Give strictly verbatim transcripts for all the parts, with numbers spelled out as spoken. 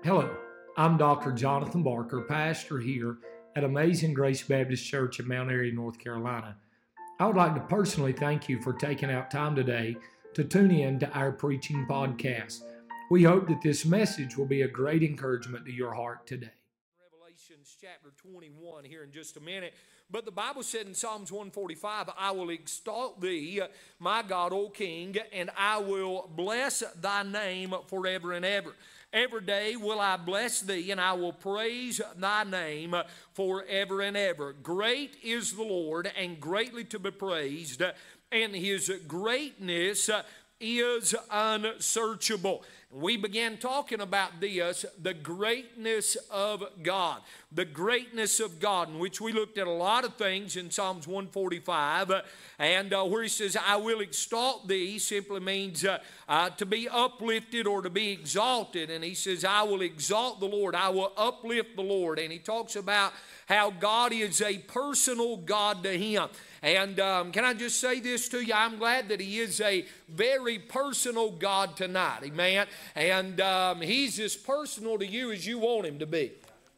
Hello, I'm Doctor Jonathan Barker, pastor here at Amazing Grace Baptist Church in Mount Airy, North Carolina. I would like to personally thank you for taking out time today to tune in to our preaching podcast. We hope that this message will be a great encouragement to your heart today. Revelations chapter twenty-one here in just a minute. But the Bible said in Psalms one forty-five, I will exalt thee, my God, O King, and I will bless thy name forever and ever. Every day will I bless thee, and I will praise thy name forever and ever. Great is the Lord, and greatly to be praised, and his greatness is unsearchable. We began talking about this, the greatness of God. The greatness of God, in which we looked at a lot of things in Psalms one forty-five, uh, and uh, where he says, I will exalt thee, simply means uh, uh, to be uplifted or to be exalted. And he says, I will exalt the Lord, I will uplift the Lord. And he talks about how God is a personal God to him. And um, can I just say this to you? I'm glad that he is a very personal God tonight. Amen. And um, he's as personal to you as you want him to be.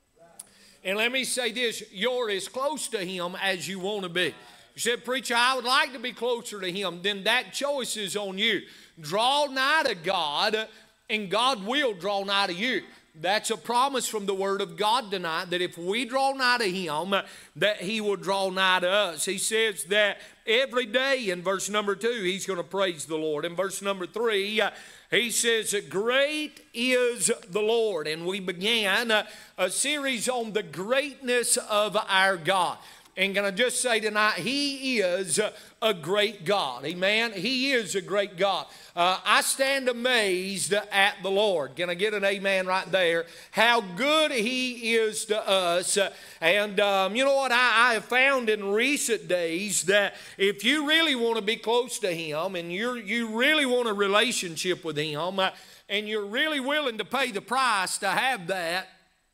And let me say this, you're as close to him as you want to be. You said, preacher, I would like to be closer to him. Then that choice is on you. Draw nigh to God, and God will draw nigh to you. That's a promise from the Word of God tonight, that if we draw nigh to him, that he will draw nigh to us. He says that every day in verse number two, he's going to praise the Lord. In verse number three, he says, great is the Lord. And we began a, a series on the greatness of our God. And can I just say tonight, he is a great God. Amen? He is a great God. Uh, I stand amazed at the Lord. Can I get an amen right there? How good he is to us. And um, you know what? I, I have found in recent days that if you really want to be close to him and you're, you really want a relationship with him uh, and you're really willing to pay the price to have that,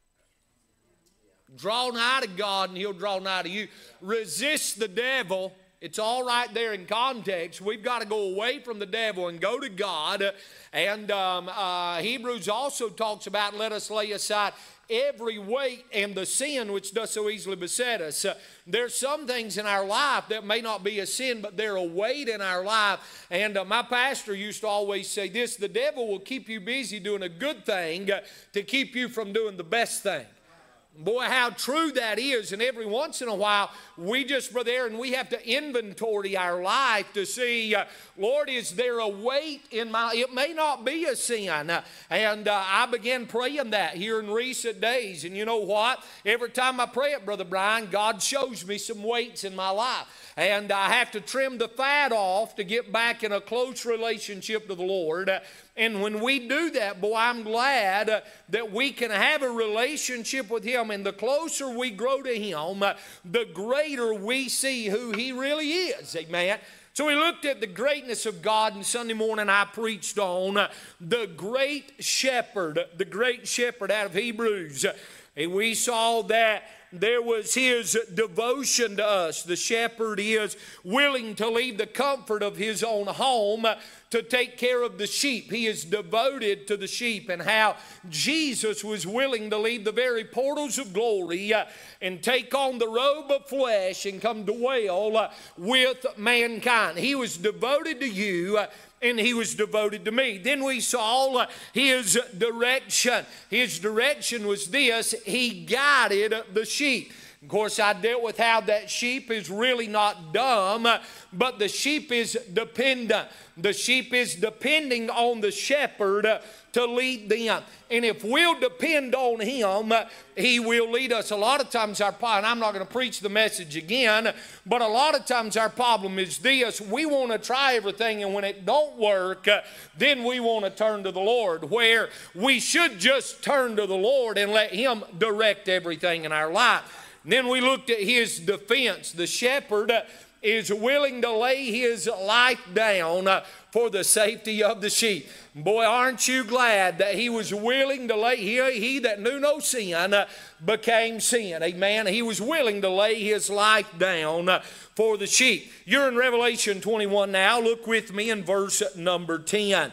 draw nigh to God and he'll draw nigh to you. Resist the devil. It's all right there in context. We've got to go away from the devil and go to God. And um, uh, Hebrews also talks about let us lay aside every weight and the sin which does so easily beset us. Uh, there's some things in our life that may not be a sin, but they're a weight in our life. And uh, my pastor used to always say this, the devil will keep you busy doing a good thing uh, to keep you from doing the best thing. Boy, how true that is. And every once in a while, we just were there and we have to inventory our life to see, uh, Lord, is there a weight in my, it may not be a sin. Uh, and uh, I began praying that here in recent days. And you know what? Every time I pray it, Brother Brian, God shows me some weights in my life. And I have to trim the fat off to get back in a close relationship to the Lord. Uh, And when we do that, boy, I'm glad uh, that we can have a relationship with him. And the closer we grow to him, uh, the greater we see who he really is. Amen. So we looked at the greatness of God, and Sunday morning I preached on uh, the great shepherd, the great shepherd out of Hebrews. And we saw that there was his devotion to us. The shepherd is willing to leave the comfort of his own home to take care of the sheep. He is devoted to the sheep, and how Jesus was willing to leave the very portals of glory uh, and take on the robe of flesh and come dwell uh, with mankind. He was devoted to you uh, and he was devoted to me. Then we saw uh, his direction. His direction was this: he guided the sheep. Of course, I dealt with how that sheep is really not dumb, but the sheep is dependent. The sheep is depending on the shepherd to lead them. And if we'll depend on him, he will lead us. A lot of times our problem, and I'm not going to preach the message again, but a lot of times our problem is this: we want to try everything, and when it don't work, then we want to turn to the Lord, where we should just turn to the Lord and let him direct everything in our life. And then we looked at his defense. The shepherd is willing to lay his life down for the safety of the sheep. Boy, aren't you glad that he was willing to lay, he, he that knew no sin became sin. Amen. He was willing to lay his life down for the sheep. You're in Revelation twenty-one now. Look with me in verse number ten.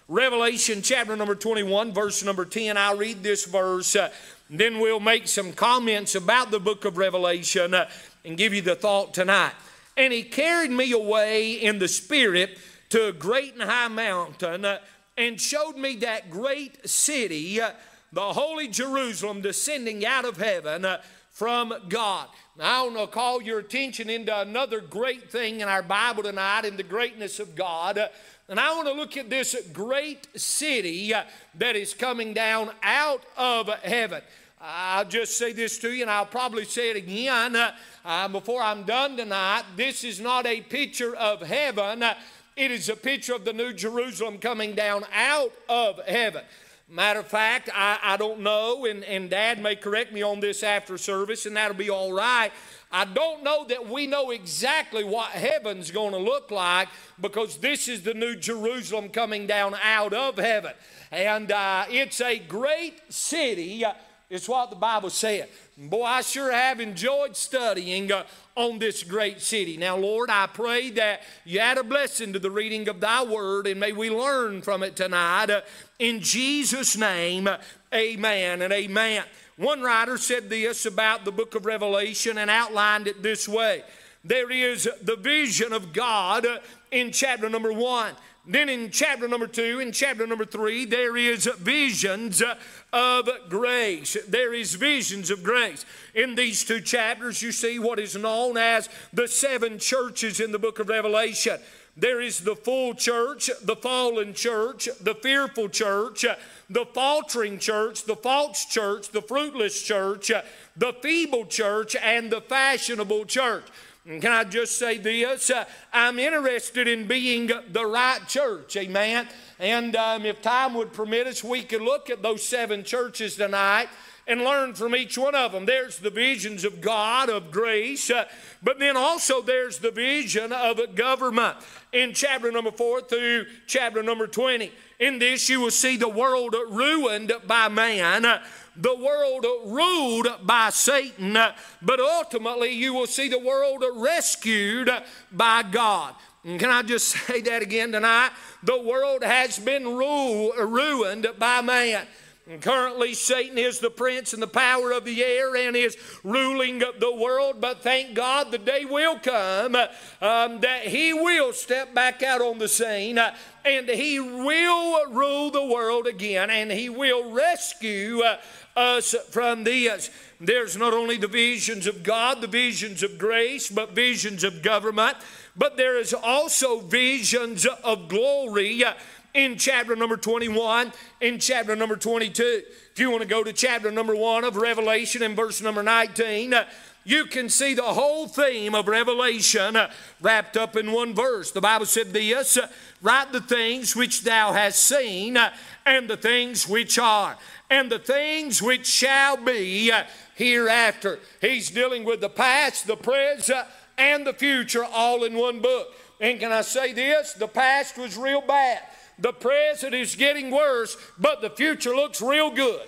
Revelation chapter number twenty-one, verse number ten. I'll read this verse. Uh, then we'll make some comments about the book of Revelation uh, and give you the thought tonight. And he carried me away in the Spirit to a great and high mountain uh, and showed me that great city, uh, the holy Jerusalem, descending out of heaven uh, from God. Now, I want to call your attention into another great thing in our Bible tonight, in the greatness of God. Uh, and I want to look at this great city uh, that is coming down out of heaven. I'll just say this to you, and I'll probably say it again uh, uh, before I'm done tonight. This is not a picture of heaven. Uh, it is a picture of the New Jerusalem coming down out of heaven. Matter of fact, I, I don't know, and, and Dad may correct me on this after service, and that'll be all right. I don't know that we know exactly what heaven's going to look like, because this is the New Jerusalem coming down out of heaven. And uh, it's a great city, uh, is what the Bible said. Boy, I sure have enjoyed studying uh, on this great city. Now, Lord, I pray that you add a blessing to the reading of thy word, and may we learn from it tonight. Uh, in Jesus' name, uh, amen and amen. One writer said this about the book of Revelation and outlined it this way. There is the vision of God uh, in chapter number one. Then in chapter number two, in chapter number three, there is visions of grace. There is visions of grace. In these two chapters, you see what is known as the seven churches in the book of Revelation. There is the full church, the fallen church, the fearful church, the faltering church, the false church, the fruitless church, the feeble church, and the fashionable church. And can I just say this? Uh, I'm interested in being the right church, amen? And um, if time would permit us, we could look at those seven churches tonight and learn from each one of them. There's the visions of God, of grace, uh, but then also there's the vision of government in chapter number four through chapter number twenty. In this you will see the world ruined by man, uh, the world ruled by Satan, uh, but ultimately you will see the world rescued by God. And can I just say that again tonight? The world has been rule, ruined by man. And currently Satan is the prince and the power of the air and is ruling the world, but thank God the day will come um, that he will step back out on the scene uh, and he will rule the world again, and he will rescue uh, us from this. There's not only the visions of God, the visions of grace, but visions of government, but there is also visions of glory uh, in chapter number twenty-one, in chapter number twenty-two. If you want to go to chapter number one of Revelation in verse number nineteen, uh, you can see the whole theme of Revelation uh, wrapped up in one verse. The Bible said this, uh, write the things which thou hast seen, uh, and the things which are, and the things which shall be uh, hereafter. He's dealing with the past, the present, and the future all in one book. And can I say this? The past was real bad. The present is getting worse, but the future looks real good.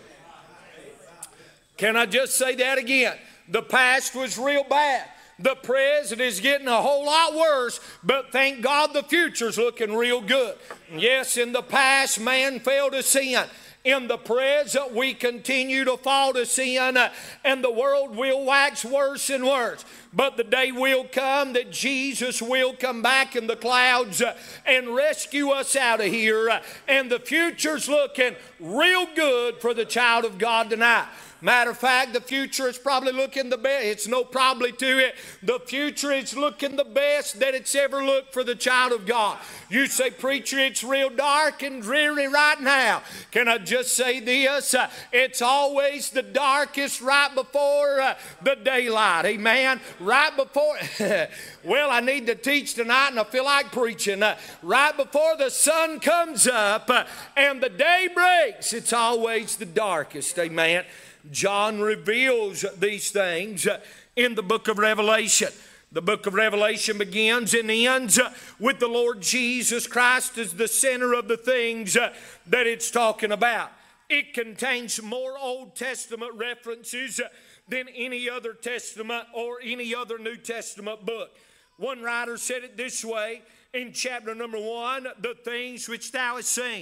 Can I just say that again? The past was real bad. The present is getting a whole lot worse, but thank God the future's looking real good. Yes, in the past, man fell to sin. In the present, we continue to fall to sin, uh, and the world will wax worse and worse. But the day will come that Jesus will come back in the clouds uh, and rescue us out of here. Uh, and the future's looking real good for the child of God tonight. Matter of fact, the future is probably looking the best. It's no probably to it. The future is looking the best that it's ever looked for the child of God. You say, preacher, it's real dark and dreary right now. Can I just say this? Uh, it's always the darkest right before uh, the daylight. Amen. Right before, well, I need to teach tonight and I feel like preaching. Uh, right before the sun comes up uh, and the day breaks, it's always the darkest. Amen. John reveals these things in the book of Revelation. The book of Revelation begins and ends with the Lord Jesus Christ as the center of the things that it's talking about. It contains more Old Testament references than any other Testament or any other New Testament book. One writer said it this way in chapter number one, the things which thou hast seen.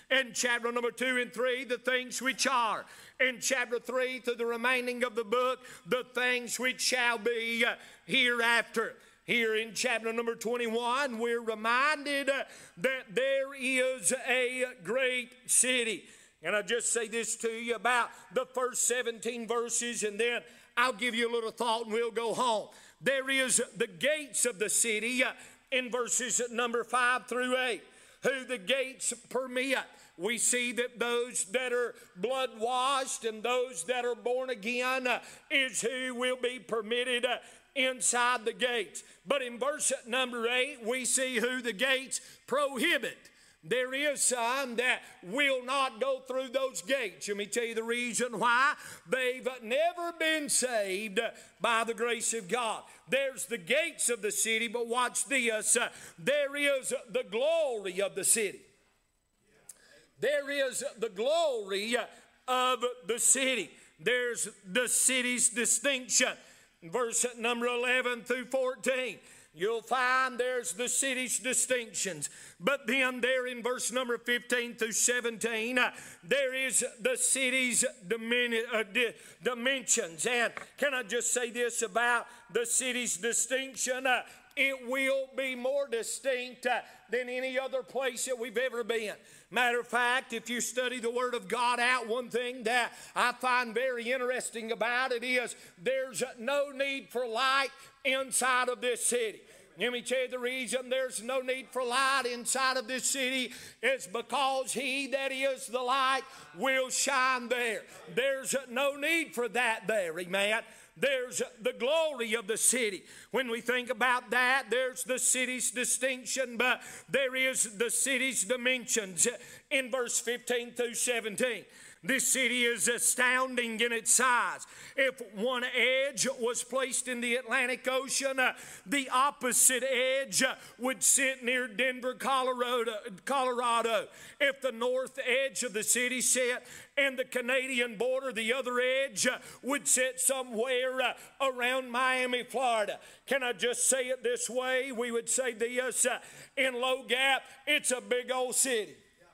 In chapter number two and three, the things which are. In chapter three, to the remaining of the book, the things which shall be uh, hereafter. Here in chapter number twenty-one, we're reminded uh, that there is a great city. And I'll just say this to you about the first seventeen verses, and then I'll give you a little thought and we'll go home. There is the gates of the city uh, in verses number five through eight. Who the gates permit. We see that those that are blood washed and those that are born again uh, is who will be permitted uh, inside the gates. But in verse number eight, we see who the gates prohibit. There is some that will not go through those gates. Let me tell you the reason why. They've never been saved by the grace of God. There's the gates of the city, but watch this. Uh, there is the glory of the city. There is the glory of the city. There's the city's distinction. Verse number eleven through fourteen. You'll find there's the city's distinctions. But then there in verse number fifteen through seventeen, uh, there is the city's dimin- uh, di- dimensions. And can I just say this about the city's distinction? Uh, it will be more distinct uh, than any other place that we've ever been. Matter of fact, if you study the Word of God out, one thing that I find very interesting about it is there's no need for light inside of this city. Let me tell you the reason there's no need for light inside of this city is because He that is the light will shine there. There's no need for that there, amen. There's the glory of the city. When we think about that, there's the city's distinction, but there is the city's dimensions in verse fifteen through seventeen. This city is astounding in its size. If one edge was placed in the Atlantic Ocean, uh, the opposite edge uh, would sit near Denver, Colorado, Colorado. If the north edge of the city sat in the Canadian border, the other edge uh, would sit somewhere uh, around Miami, Florida. Can I just say it this way? We would say this, uh, in Low Gap, it's a big old city.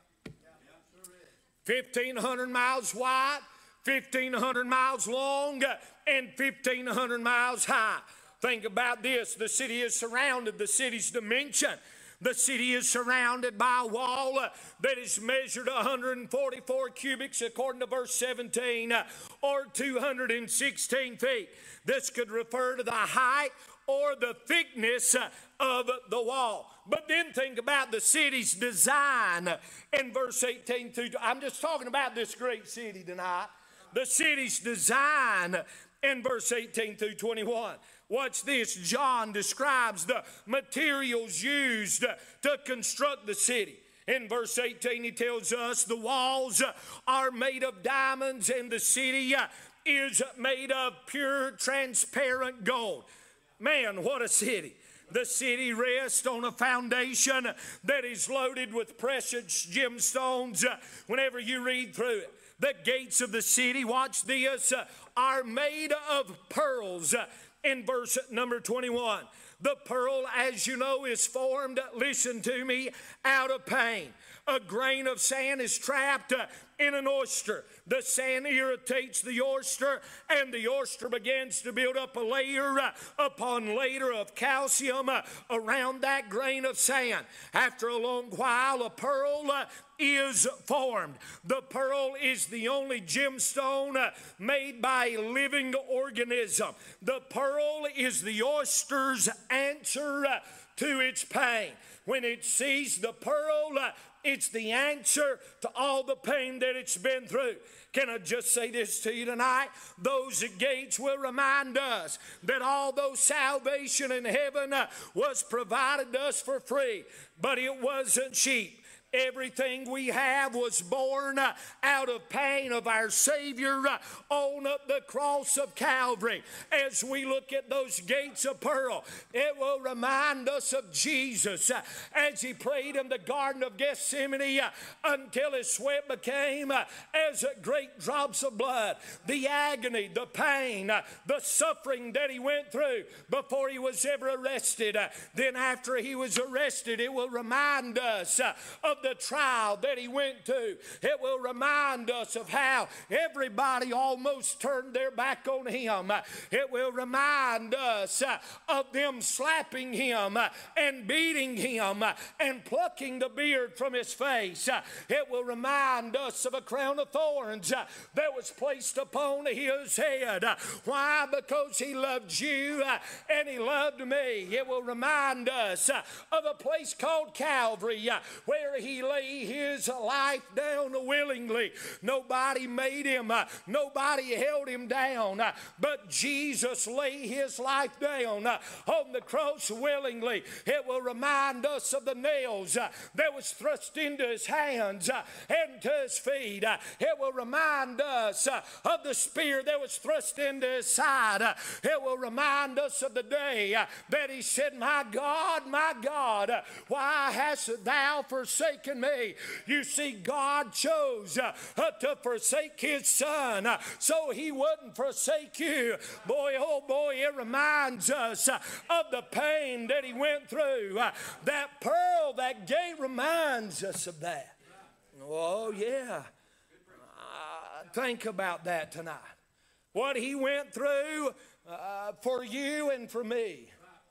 fifteen hundred miles wide, fifteen hundred miles long, and fifteen hundred miles high. Think about this. The city is surrounded, the city's dimension. The city is surrounded by a wall uh, that is measured one hundred forty-four cubits according to verse seventeen, uh, or two hundred sixteen feet. This could refer to the height or the thickness uh, of the wall. But then think about the city's design in verse eighteen through, I'm just talking about this great city tonight. The city's design in verse eighteen through twenty-one. Watch this. John describes the materials used to construct the city. In verse eighteen, he tells us the walls are made of diamonds and the city is made of pure, transparent gold. Man, what a city. The city rests on a foundation that is loaded with precious gemstones whenever you read through it. The gates of the city, watch this, are made of pearls in verse number twenty-one. The pearl, as you know, is formed, listen to me, out of pain. A grain of sand is trapped in an oyster. The sand irritates the oyster, and the oyster begins to build up a layer uh, upon layer of calcium uh, around that grain of sand. After a long while, a pearl uh, is formed. The pearl is the only gemstone uh, made by a living organism. The pearl is the oyster's answer uh, to its pain. When it sees the pearl, uh, it's the answer to all the pain that it's been through. Can I just say this to you tonight? Those gates will remind us that although salvation in heaven uh, was provided to us for free, but it wasn't cheap. Everything we have was born uh, out of pain of our Savior uh, on up the cross of Calvary. As we look at those gates of pearl, it will remind us of Jesus uh, as He prayed in the Garden of Gethsemane uh, until His sweat became uh, as great drops of blood. The agony, the pain, uh, the suffering that He went through before He was ever arrested. Uh, then after He was arrested, it will remind us uh, of the the trial that he went to. It will remind us of how everybody almost turned their back on him. It will remind us of them slapping him and beating him and plucking the beard from his face. It will remind us of a crown of thorns that was placed upon his head. Why? Because he loved you and he loved me. It will remind us of a place called Calvary where he lay his life down willingly. Nobody made him. Nobody held him down. But Jesus lay his life down on the cross willingly. It will remind us of the nails that was thrust into his hands and to his feet. It will remind us of the spear that was thrust into his side. It will remind us of the day that he said, my God, my God, why hast thou forsaken me? You see, God chose to forsake his son so he wouldn't forsake you. Boy, oh boy, it reminds us of the pain that he went through. That pearl, that gate reminds us of that. Oh, yeah. Uh, think about that tonight. What he went through uh, for you and for me.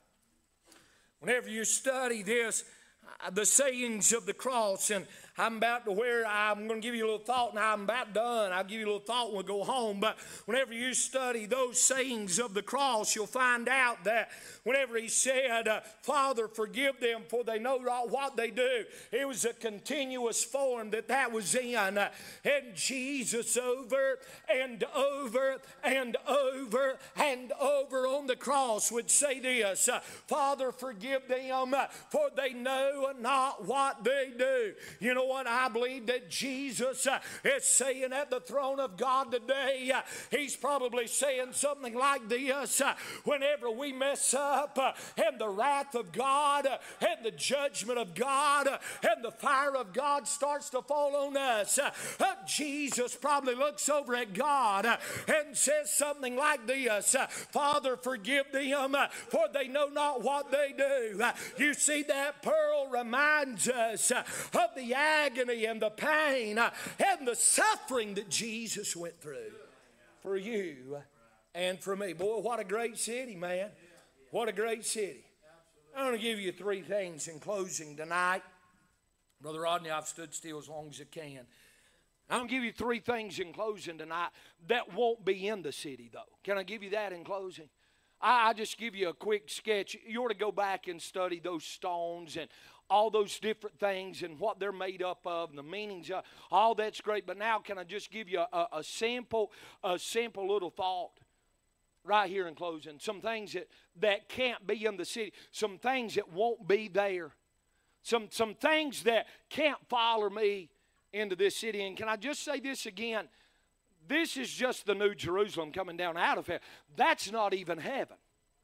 Whenever you study this, uh, the sayings of the cross, and I'm about to where I'm going to give you a little thought. Now I'm about done. I'll give you a little thought when we go home. But whenever you study those sayings of the cross, you'll find out that whenever he said, uh, Father, forgive them, for they know not what they do, it was a continuous form that that was in. Uh, and Jesus over and over and over and over on the cross would say this, uh, Father, forgive them, uh, for they know not what they do. You know what? I believe that Jesus uh, is saying at the throne of God today. Uh, he's probably saying something like this. Uh, whenever we mess up uh, and the wrath of God uh, and the judgment of God uh, and the fire of God starts to fall on us, uh, uh, Jesus probably looks over at God uh, and says something like this. Uh, Father, forgive them, uh, for they know not what they do. Uh, you see, that pearl reminds us uh, of the agony and the pain uh, and the suffering that Jesus went through for you and for me. Boy, what a great city, man. What a great city. I want to give you three things in closing tonight. Brother Rodney, I've stood still as long as I can. I'm going to give you three things in closing tonight that won't be in the city, though. Can I give you that in closing? I, I just give you a quick sketch. You ought to go back and study those stones and all those different things and what they're made up of and the meanings of all that's great. But now can I just give you a, a simple, a simple little thought right here in closing? Some things that, that can't be in the city. Some things that won't be there. Some, some things that can't follow me into this city. And can I just say this again? This is just the New Jerusalem coming down out of heaven. That's not even heaven.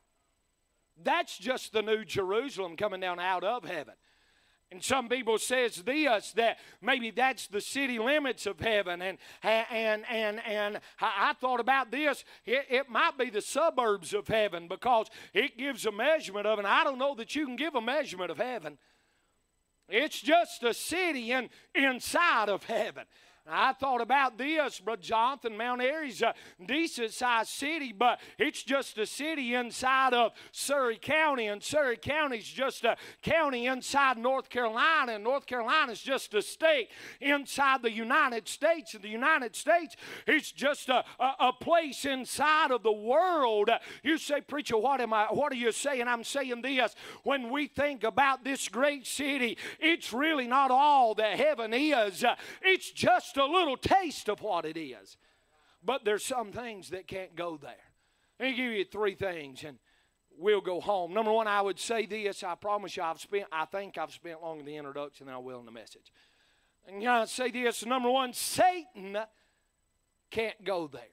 That's just the New Jerusalem coming down out of heaven. And some people says this, that maybe that's the city limits of heaven. And and and and I thought about this. It, it might be the suburbs of heaven because it gives a measurement of it. And I don't know that you can give a measurement of heaven. It's just a city in, inside of heaven. I thought about this, Brother Jonathan. Mount Airy's a decent-sized city, but it's just a city inside of Surry County, and Surry County's just a county inside North Carolina, and North Carolina's just a state inside the United States, and the United States is just a, a, a place inside of the world. You say, preacher, what am I? What are you saying? I'm saying this. When we think about this great city, it's really not all that heaven is. It's just a little taste of what it is. But there's some things that can't go there. Let me give you three things and we'll go home. Number one, I would say this. I promise you I've spent, I think I've spent longer in the introduction than I will in the message. And I say this. Number one, Satan can't go there.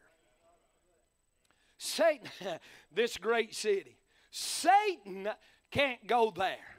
Satan, this great city, Satan can't go there.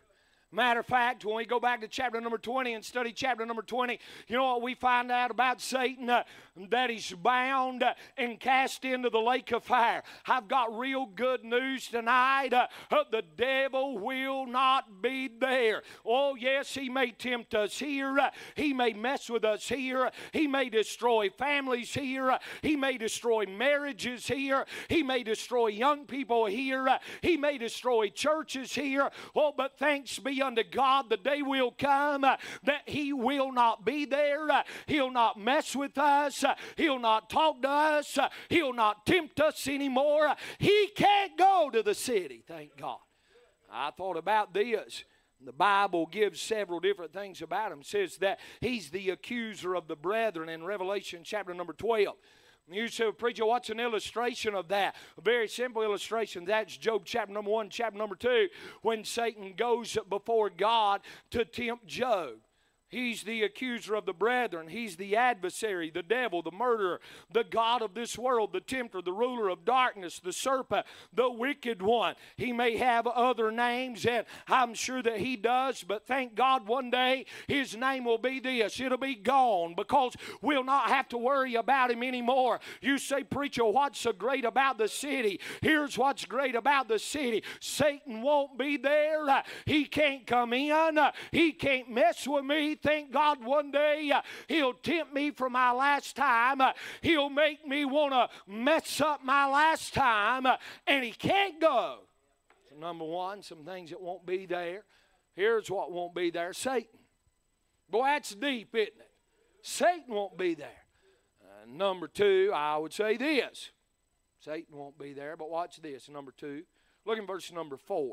Matter of fact, when we go back to chapter number twenty and study chapter number twenty, you know what we find out about Satan? Uh, that he's bound uh, and cast into the lake of fire. I've got real good news tonight. Uh, uh, the devil will not be there. Oh, yes, he may tempt us here. Uh, he may mess with us here. He may destroy families here. Uh, he may destroy marriages here. He may destroy young people here. Uh, he may destroy churches here. Oh, but thanks be unto God, the day will come uh, that he will not be there. Uh, he'll not mess with us. Uh, he'll not talk to us. Uh, he'll not tempt us anymore. Uh, he can't go to the city, thank God. I thought about this. The Bible gives several different things about him. It says that he's the accuser of the brethren in Revelation chapter number twelve. You say, preacher, what's an illustration of that? A very simple illustration. That's Job chapter number one, chapter number two, when Satan goes before God to tempt Job. He's the accuser of the brethren. He's the adversary, the devil, the murderer, the god of this world, the tempter, the ruler of darkness, the serpent, the wicked one. He may have other names, and I'm sure that he does, but thank God one day his name will be this. It'll be gone because we'll not have to worry about him anymore. You say, preacher, what's so great about the city? Here's what's great about the city. Satan won't be there. He can't come in. He can't mess with me. Thank God one day uh, he'll tempt me for my last time. Uh, he'll make me want to mess up my last time, uh, and he can't go. So number one, some things that won't be there. Here's what won't be there. Satan. Boy, that's deep, isn't it? Satan won't be there. Uh, number two, I would say this. Satan won't be there, but watch this. Number two, look in verse number four.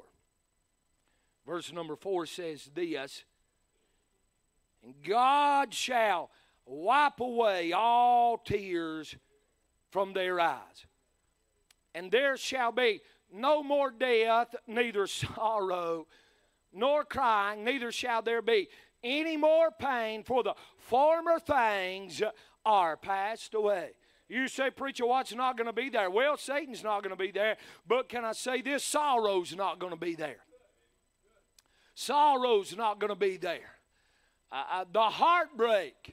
Verse number four says this. And God shall wipe away all tears from their eyes. And there shall be no more death, neither sorrow, nor crying, neither shall there be any more pain, for the former things are passed away. You say, preacher, what's not going to be there? Well, Satan's not going to be there, but can I say this? Sorrow's not going to be there. Sorrow's not going to be there. Uh, the heartbreak,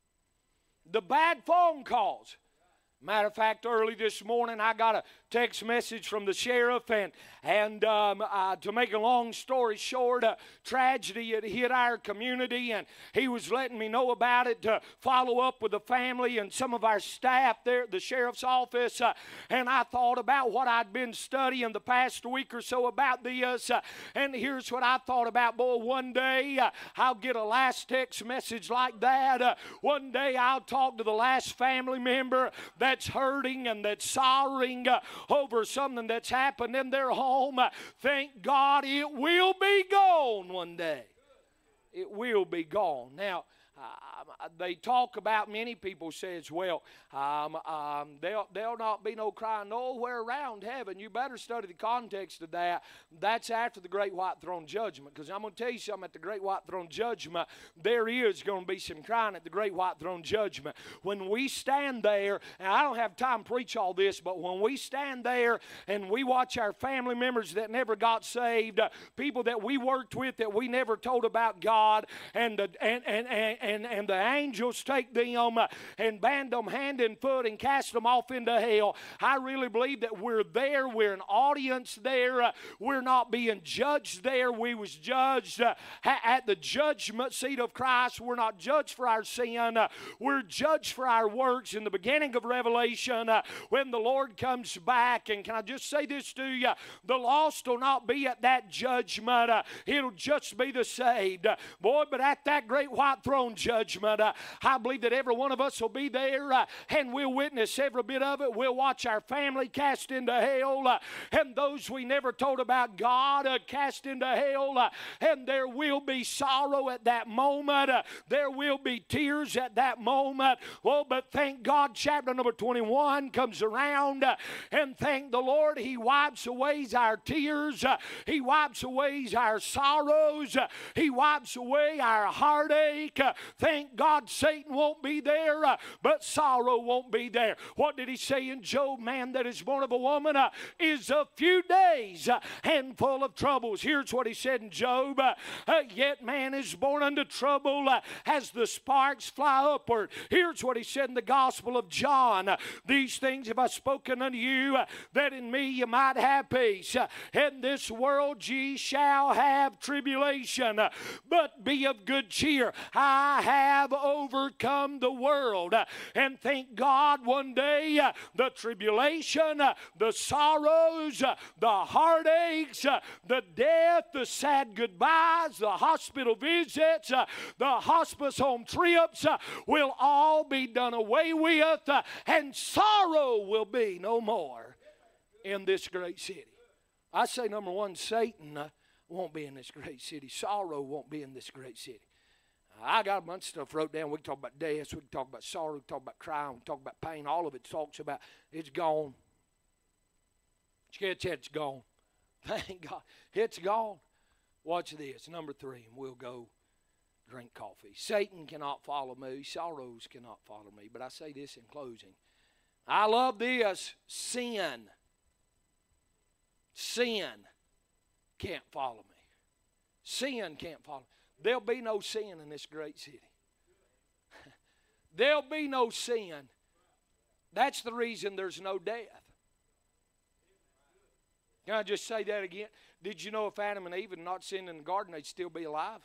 the bad phone calls. Matter of fact, early this morning I got a text message from the sheriff, and and um, uh, to make a long story short, a tragedy had hit our community, and he was letting me know about it to follow up with the family and some of our staff there at the sheriff's office. Uh, and I thought about what I'd been studying the past week or so about this, uh, and here's what I thought about. Boy, one day uh, I'll get a last text message like that. Uh, one day I'll talk to the last family member that's hurting and that's sorrowing uh, over something that's happened in their home. Uh, thank God it will be gone one day. It will be gone. Now, uh, they talk about, many people says, well, um, um, there'll, there'll not be no crying nowhere around heaven. You better study the context of that. That's after the great white throne judgment, because I'm going to tell you something. At the great white throne judgment, there is going to be some crying at the great white throne judgment. When we stand there, and I don't have time to preach all this, but when we stand there and we watch our family members that never got saved, uh, people that we worked with that we never told about God, and the, and, and, and, and, and the angels take them uh, and band them hand and foot and cast them off into hell, I really believe that we're there. We're an audience there. Uh, we're not being judged there. We was judged uh, at the judgment seat of Christ. We're not judged for our sin. Uh, we're judged for our works. In the beginning of Revelation, uh, when the Lord comes back, and can I just say this to you? The lost will not be at that judgment. Uh, it'll just be the saved. Uh, boy, but at that great white throne judgment, uh, I believe that every one of us will be there, uh, and we'll witness every bit of it. We'll watch our family cast into hell, uh, and those we never told about God uh, cast into hell, uh, and there will be sorrow at that moment. Uh, there will be tears at that moment. Oh, but thank God chapter number twenty-one comes around, uh, and thank the Lord He wipes away our tears. Uh, he wipes away our sorrows. Uh, he wipes away our heartache. Uh, thank Thank God Satan won't be there, uh, but sorrow won't be there. What did he say in Job? Man that is born of a woman uh, is a few days uh, and full of troubles. Here's what he said in Job. Uh, uh, Yet man is born unto trouble uh, as the sparks fly upward. Here's what he said in the Gospel of John. Uh, These things have I spoken unto you, uh, that in me you might have peace. Uh, In this world ye shall have tribulation, uh, but be of good cheer. I have overcome the world. Uh, And thank God one day uh, the tribulation, uh, the sorrows, uh, the heartaches, uh, the death, the sad goodbyes, the hospital visits, uh, the hospice home trips uh, will all be done away with, uh, and sorrow will be no more in this great city. I say, number one, Satan uh, won't be in this great city. Sorrow won't be in this great city. I got a bunch of stuff wrote down. We can talk about death. We can talk about sorrow. We can talk about crying. We can talk about pain. All of it talks about it's gone. Sketch it's gone. Thank God. It's gone. Watch this. Number three, and we'll go drink coffee. Satan cannot follow me. Sorrows cannot follow me. But I say this in closing. I love this. Sin. Sin can't follow me. Sin can't follow me. There'll be no sin in this great city. There'll be no sin. That's the reason there's no death. Can I just say that again? Did you know if Adam and Eve had not sinned in the garden, they'd still be alive?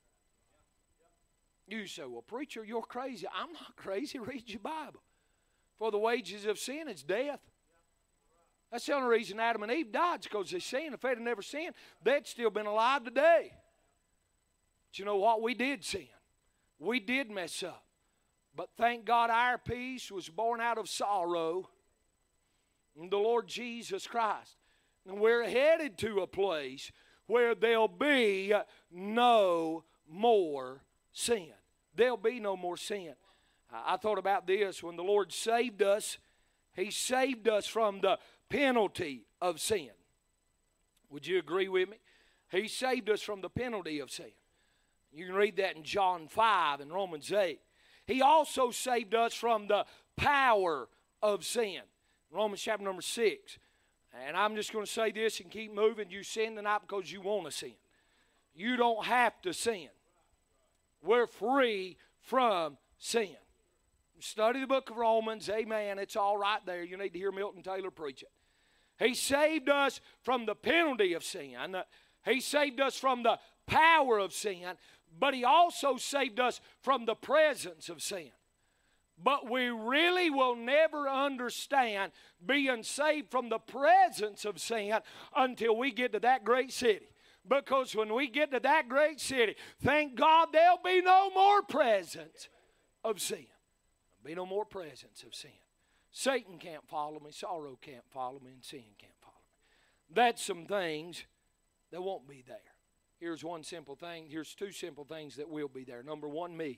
You say, well, preacher, you're crazy. I'm not crazy. Read your Bible. For the wages of sin is death. That's the only reason Adam and Eve died, because they sinned. If they'd have never sinned, they'd still been alive today. But you know what? We did sin. We did mess up. But thank God our peace was born out of sorrow in the Lord Jesus Christ. And we're headed to a place where there'll be no more sin. There'll be no more sin. I thought about this. When the Lord saved us, He saved us from the penalty of sin. Would you agree with me? He saved us from the penalty of sin. You can read that in John five and Romans eight. He also saved us from the power of sin. Romans chapter number six. And I'm just going to say this and keep moving. You sin tonight because you want to sin. You don't have to sin. We're free from sin. Study the book of Romans. Amen. It's all right there. You need to hear Milton Taylor preach it. He saved us from the penalty of sin. He saved us from the power of sin. But He also saved us from the presence of sin. But we really will never understand being saved from the presence of sin until we get to that great city. Because when we get to that great city, thank God there'll be no more presence of sin. There'll be no more presence of sin. Satan can't follow me, sorrow can't follow me, and sin can't follow me. That's some things that won't be there. Here's one simple thing. Here's two simple things that will be there. Number one, me.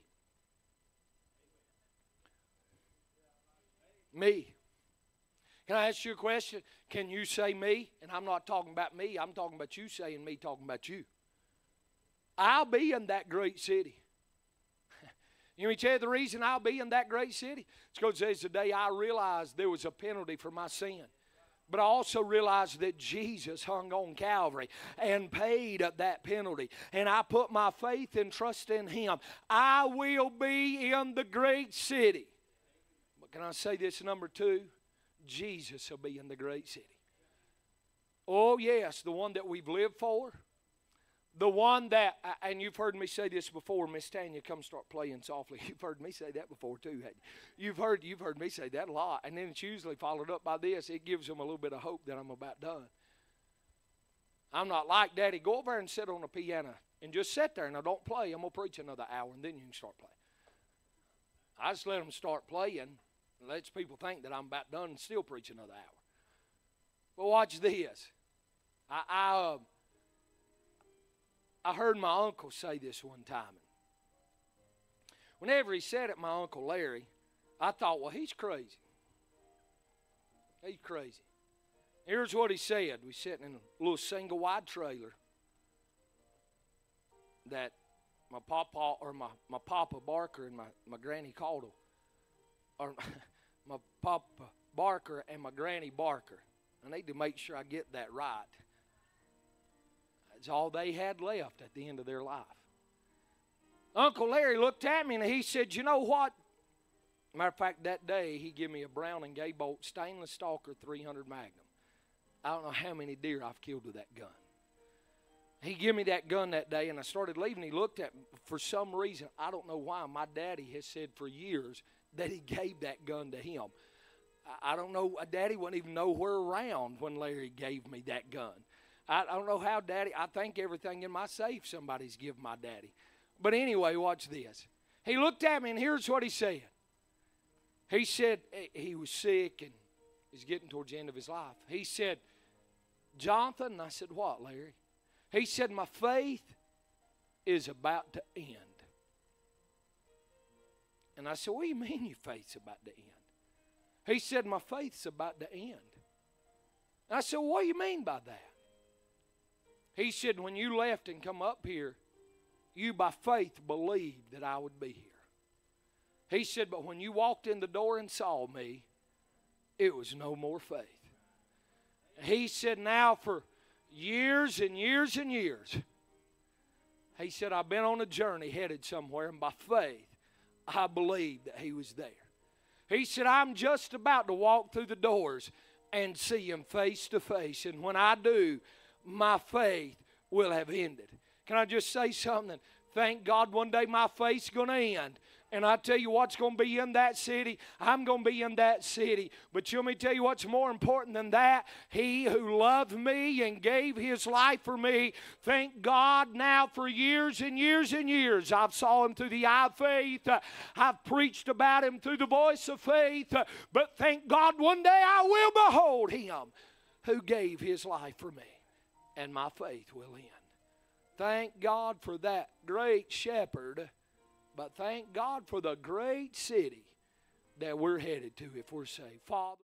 Me. Can I ask you a question? Can you say me? And I'm not talking about me. I'm talking about you saying me, talking about you. I'll be in that great city. You want me to tell you the reason I'll be in that great city? It's because there's the day I realized there was a penalty for my sin. But I also realized that Jesus hung on Calvary and paid that penalty. And I put my faith and trust in Him. I will be in the great city. But can I say this, number two? Jesus will be in the great city. Oh, yes, the one that we've lived for. The one that, and you've heard me say this before, Miss Tanya, come start playing softly. You've heard me say that before too, haven't you? You've heard, you've heard me say that a lot. And then it's usually followed up by this. It gives them a little bit of hope that I'm about done. I'm not like Daddy. Go over there and sit on the piano and just sit there. Now don't play. I'm going to preach another hour and then you can start playing. I just let them start playing and lets people think that I'm about done and still preach another hour. But watch this. I, I, uh, I heard my uncle say this one time. Whenever he said it, my Uncle Larry, I thought, well, he's crazy. He's crazy. Here's what he said. We're sitting in a little single wide trailer that my papa or my, my Papa Barker and my, my Granny Caudle, or my Papa Barker and my Granny Barker. I need to make sure I get that right. That's all they had left at the end of their life. Uncle Larry looked at me and he said, you know what? Matter of fact, that day he gave me a Brown and Gaybolt stainless Stalker three hundred Magnum. I don't know how many deer I've killed with that gun. He gave me that gun that day, and I started leaving. He looked at me. For some reason, I don't know why, my daddy has said for years that he gave that gun to him. I don't know. Daddy wasn't even nowhere around when Larry gave me that gun. I, I don't know how Daddy, I think everything in my safe somebody's given my daddy. But anyway, watch this. He looked at me, and here's what he said. He said he was sick and he's getting towards the end of his life. He said, Jonathan, and I said, what, Larry? He said, my faith is about to end. And I said, what do you mean your faith's about to end? He said, my faith's about to end. And I said, well, what do you mean by that? He said, when you left and come up here, you by faith believed that I would be here. He said, but when you walked in the door and saw me, it was no more faith. He said, now for years and years and years, he said, I've been on a journey headed somewhere, and by faith, I believed that he was there. He said, I'm just about to walk through the doors and see him face to face, and when I do, my faith will have ended. Can I just say something? Thank God one day my faith's going to end. And I tell you what's going to be in that city. I'm going to be in that city. But let me tell you what's more important than that. He who loved me and gave his life for me, thank God now for years and years and years. I've saw him through the eye of faith. Uh, I've preached about him through the voice of faith. Uh, but thank God one day I will behold him who gave his life for me. And my faith will end. Thank God for that great shepherd. But thank God for the great city that we're headed to if we're saved. Father.